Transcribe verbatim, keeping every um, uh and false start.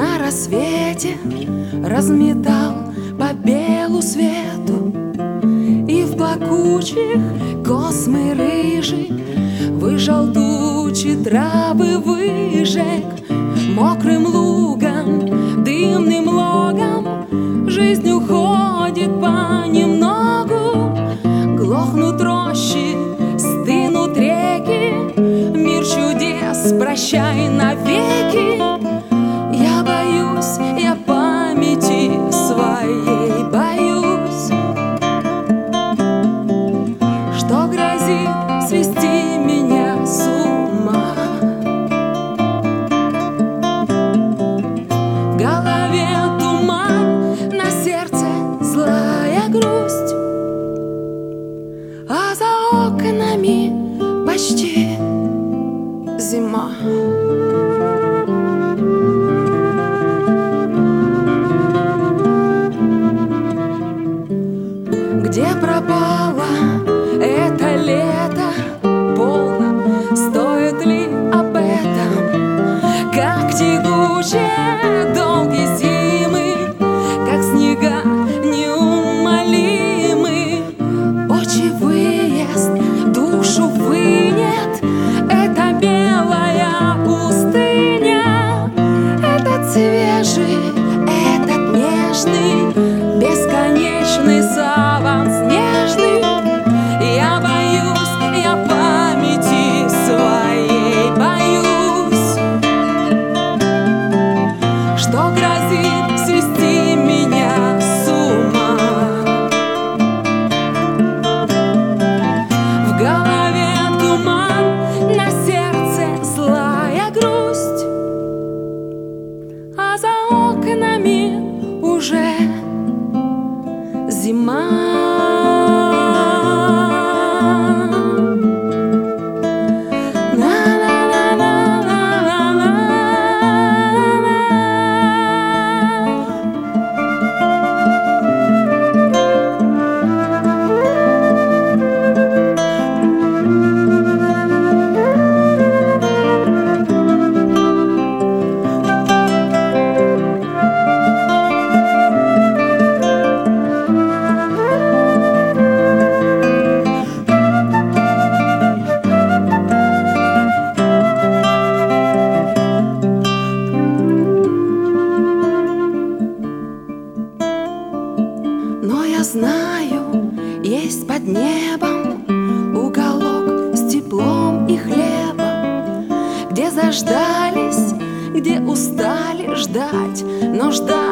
На рассвете разметал по белу свету, и в плакучих космы рыжий выжал тучи травы, выжег мокрым лугом, дымным логом. Жизнь уходит понемногу, глохнут рощи, стынут реки. Мир чудес, прощай навеки. Я боюсь, я памяти своей боюсь, что грозит свести меня с ума. В голове туман, на сердце злая грусть, а за окнами почти зима. Где пропало это лето? Полно, стоит ли об этом? Как тягучие долгие зимы, как снега неумолимы. Очи выезд, душу вынет эта белая пустыня. Этот свежий, этот нежный, бесконечный саван снежный. Я боюсь, я памяти своей боюсь, что грозит свести меня с ума. В голове туман, на сердце злая грусть, а за окнами уже зима. Но я знаю, есть под небом уголок с теплом и хлебом, где заждались, где устали ждать, но ждать